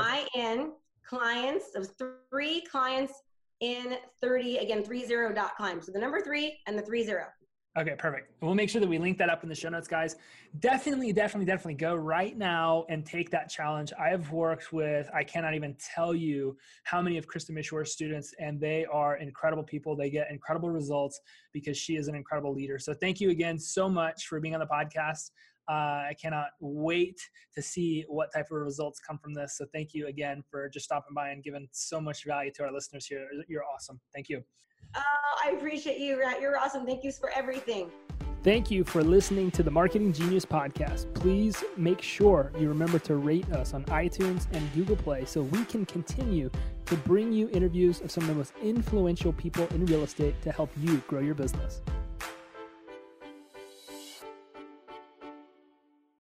Speaker 2: IN clients, of 3 clients in 30, again, 30.com. So the number 3 and the 30.
Speaker 1: Okay, perfect. We'll make sure that we link that up in the show notes, guys. Definitely go right now and take that challenge. I have worked with, I cannot even tell you how many of Krista Mashore's students, and they are incredible people. They get incredible results because she is an incredible leader. So thank you again so much for being on the podcast. I cannot wait to see what type of results come from this. So thank you again for just stopping by and giving so much value to our listeners here. You're awesome. Thank you.
Speaker 2: Oh, I appreciate you, Rat. You're awesome. Thank you for everything.
Speaker 1: Thank you for listening to the Marketing Genius podcast. Please make sure you remember to rate us on iTunes and Google Play so we can continue to bring you interviews of some of the most influential people in real estate to help you grow your business.